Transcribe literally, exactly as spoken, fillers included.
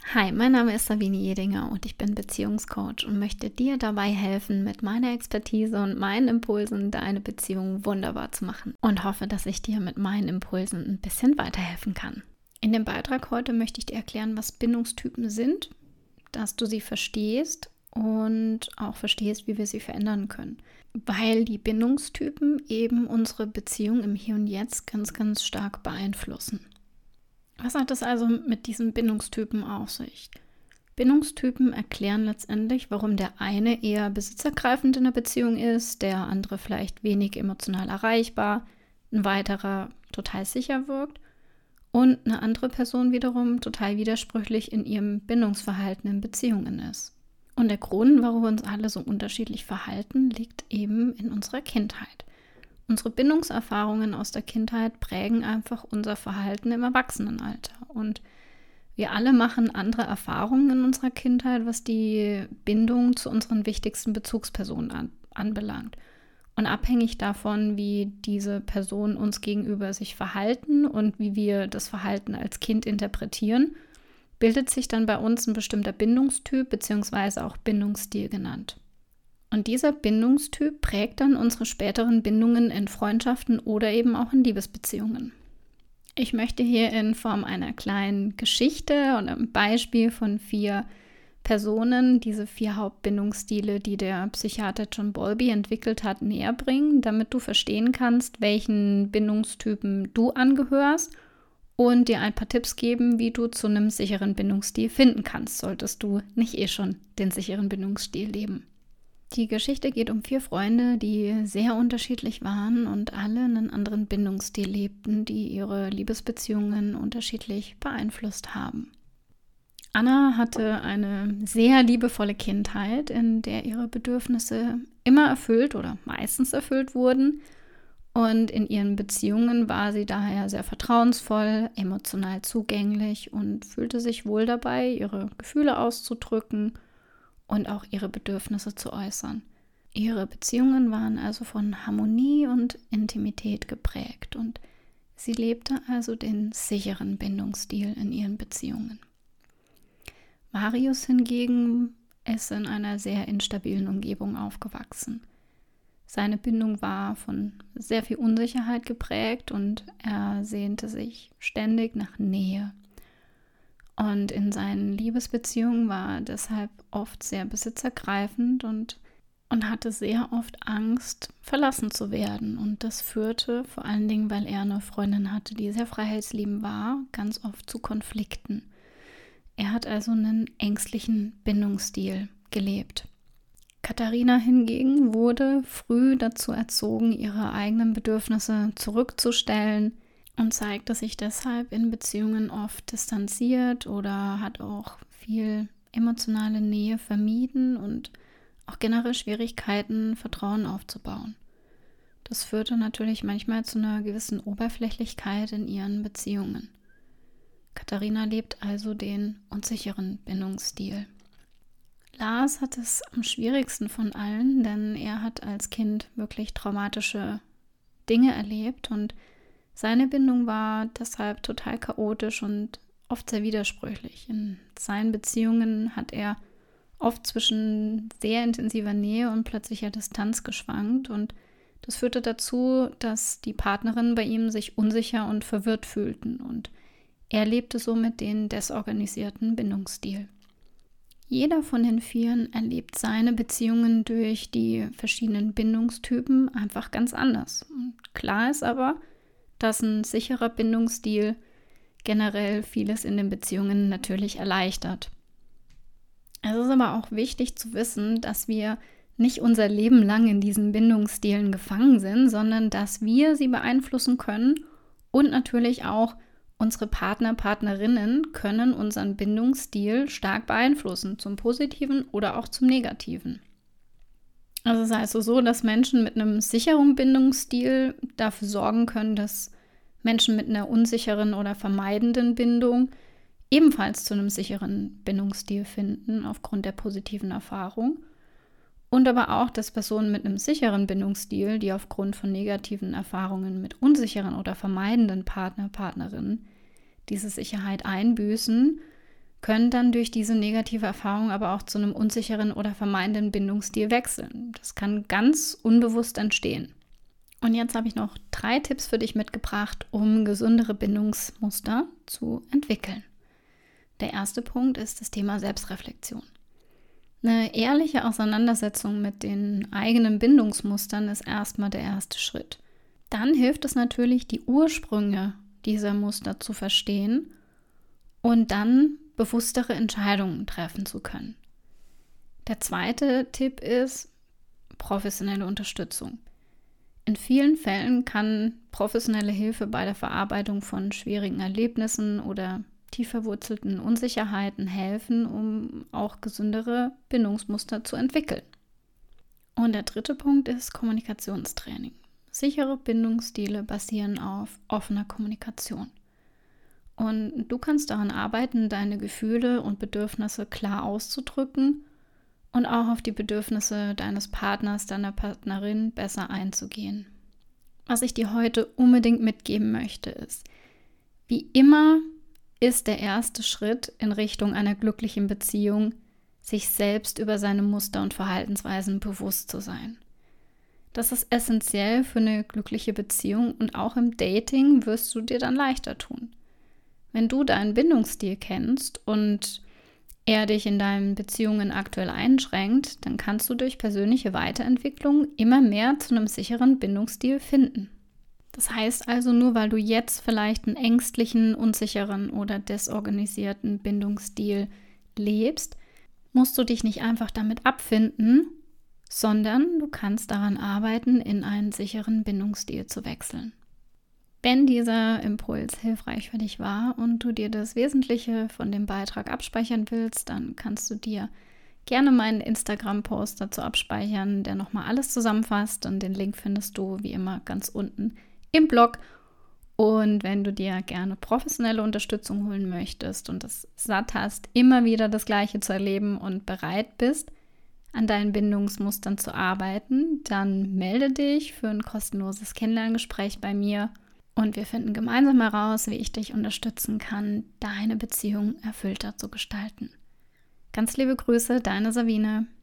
Hi, mein Name ist Sabine Jedinger und ich bin Beziehungscoach und möchte dir dabei helfen, mit meiner Expertise und meinen Impulsen deine Beziehung wunderbar zu machen und hoffe, dass ich dir mit meinen Impulsen ein bisschen weiterhelfen kann. In dem Beitrag heute möchte ich dir erklären, was Bindungstypen sind, dass du sie verstehst und auch verstehst, wie wir sie verändern können. Weil die Bindungstypen eben unsere Beziehung im Hier und Jetzt ganz, ganz stark beeinflussen. Was hat es also mit diesen Bindungstypen auf sich? Bindungstypen erklären letztendlich, warum der eine eher besitzergreifend in der Beziehung ist, der andere vielleicht wenig emotional erreichbar, ein weiterer total sicher wirkt und eine andere Person wiederum total widersprüchlich in ihrem Bindungsverhalten in Beziehungen ist. Und der Grund, warum wir uns alle so unterschiedlich verhalten, liegt eben in unserer Kindheit. Unsere Bindungserfahrungen aus der Kindheit prägen einfach unser Verhalten im Erwachsenenalter. Und wir alle machen andere Erfahrungen in unserer Kindheit, was die Bindung zu unseren wichtigsten Bezugspersonen an, anbelangt. Und abhängig davon, wie diese Personen uns gegenüber sich verhalten und wie wir das Verhalten als Kind interpretieren, bildet sich dann bei uns ein bestimmter Bindungstyp bzw. auch Bindungsstil genannt. Und dieser Bindungstyp prägt dann unsere späteren Bindungen in Freundschaften oder eben auch in Liebesbeziehungen. Ich möchte hier in Form einer kleinen Geschichte und einem Beispiel von vier Personen diese vier Hauptbindungsstile, die der Psychiater John Bowlby entwickelt hat, näher bringen, damit du verstehen kannst, welchen Bindungstypen du angehörst und dir ein paar Tipps geben, wie du zu einem sicheren Bindungsstil finden kannst, solltest du nicht eh schon den sicheren Bindungsstil leben. Die Geschichte geht um vier Freunde, die sehr unterschiedlich waren und alle einen anderen Bindungsstil lebten, die ihre Liebesbeziehungen unterschiedlich beeinflusst haben. Anna hatte eine sehr liebevolle Kindheit, in der ihre Bedürfnisse immer erfüllt oder meistens erfüllt wurden. Und in ihren Beziehungen war sie daher sehr vertrauensvoll, emotional zugänglich und fühlte sich wohl dabei, ihre Gefühle auszudrücken und auch ihre Bedürfnisse zu äußern. Ihre Beziehungen waren also von Harmonie und Intimität geprägt und sie lebte also den sicheren Bindungsstil in ihren Beziehungen. Marius hingegen ist in einer sehr instabilen Umgebung aufgewachsen. Seine Bindung war von sehr viel Unsicherheit geprägt und er sehnte sich ständig nach Nähe. Und in seinen Liebesbeziehungen war er deshalb oft sehr besitzergreifend und, und hatte sehr oft Angst, verlassen zu werden. Und das führte, vor allen Dingen, weil er eine Freundin hatte, die sehr freiheitsliebend war, ganz oft zu Konflikten. Er hat also einen ängstlichen Bindungsstil gelebt. Katharina hingegen wurde früh dazu erzogen, ihre eigenen Bedürfnisse zurückzustellen, und zeigte sich deshalb in Beziehungen oft distanziert oder hat auch viel emotionale Nähe vermieden und auch generell Schwierigkeiten, Vertrauen aufzubauen. Das führte natürlich manchmal zu einer gewissen Oberflächlichkeit in ihren Beziehungen. Katharina lebt also den unsicheren Bindungsstil. Lars hat es am schwierigsten von allen, denn er hat als Kind wirklich traumatische Dinge erlebt und seine Bindung war deshalb total chaotisch und oft sehr widersprüchlich. In seinen Beziehungen hat er oft zwischen sehr intensiver Nähe und plötzlicher Distanz geschwankt und das führte dazu, dass die Partnerinnen bei ihm sich unsicher und verwirrt fühlten und er lebte somit den desorganisierten Bindungsstil. Jeder von den Vieren erlebt seine Beziehungen durch die verschiedenen Bindungstypen einfach ganz anders. Und klar ist aber, dass ein sicherer Bindungsstil generell vieles in den Beziehungen natürlich erleichtert. Es ist aber auch wichtig zu wissen, dass wir nicht unser Leben lang in diesen Bindungsstilen gefangen sind, sondern dass wir sie beeinflussen können und natürlich auch unsere Partner, Partnerinnen können unseren Bindungsstil stark beeinflussen, zum Positiven oder auch zum Negativen. Also es ist also so, dass Menschen mit einem sicheren Bindungsstil dafür sorgen können, dass Menschen mit einer unsicheren oder vermeidenden Bindung ebenfalls zu einem sicheren Bindungsstil finden, aufgrund der positiven Erfahrung. Und aber auch, dass Personen mit einem sicheren Bindungsstil, die aufgrund von negativen Erfahrungen mit unsicheren oder vermeidenden Partner, Partnerinnen diese Sicherheit einbüßen, können dann durch diese negative Erfahrung aber auch zu einem unsicheren oder vermeidenden Bindungsstil wechseln. Das kann ganz unbewusst entstehen. Und jetzt habe ich noch drei Tipps für dich mitgebracht, um gesündere Bindungsmuster zu entwickeln. Der erste Punkt ist das Thema Selbstreflexion. Eine ehrliche Auseinandersetzung mit den eigenen Bindungsmustern ist erstmal der erste Schritt. Dann hilft es natürlich, die Ursprünge dieser Muster zu verstehen und dann bewusstere Entscheidungen treffen zu können. Der zweite Tipp ist professionelle Unterstützung. In vielen Fällen kann professionelle Hilfe bei der Verarbeitung von schwierigen Erlebnissen oder tief verwurzelten Unsicherheiten helfen, um auch gesündere Bindungsmuster zu entwickeln. Und der dritte Punkt ist Kommunikationstraining. Sichere Bindungsstile basieren auf offener Kommunikation. Und du kannst daran arbeiten, deine Gefühle und Bedürfnisse klar auszudrücken und auch auf die Bedürfnisse deines Partners, deiner Partnerin besser einzugehen. Was ich dir heute unbedingt mitgeben möchte, ist, wie immer ist der erste Schritt in Richtung einer glücklichen Beziehung, sich selbst über seine Muster und Verhaltensweisen bewusst zu sein. Das ist essentiell für eine glückliche Beziehung und auch im Dating wirst du dir dann leichter tun. Wenn du deinen Bindungsstil kennst und er dich in deinen Beziehungen aktuell einschränkt, dann kannst du durch persönliche Weiterentwicklung immer mehr zu einem sicheren Bindungsstil finden. Das heißt also, nur weil du jetzt vielleicht einen ängstlichen, unsicheren oder desorganisierten Bindungsstil lebst, musst du dich nicht einfach damit abfinden, sondern du kannst daran arbeiten, in einen sicheren Bindungsstil zu wechseln. Wenn dieser Impuls hilfreich für dich war und du dir das Wesentliche von dem Beitrag abspeichern willst, dann kannst du dir gerne meinen Instagram-Post dazu abspeichern, der nochmal alles zusammenfasst, und den Link findest du wie immer ganz unten im Blog. Und wenn du dir gerne professionelle Unterstützung holen möchtest und es satt hast, immer wieder das Gleiche zu erleben und bereit bist, an deinen Bindungsmustern zu arbeiten, dann melde dich für ein kostenloses Kennenlerngespräch bei mir und wir finden gemeinsam heraus, wie ich dich unterstützen kann, deine Beziehung erfüllter zu gestalten. Ganz liebe Grüße, deine Sabine.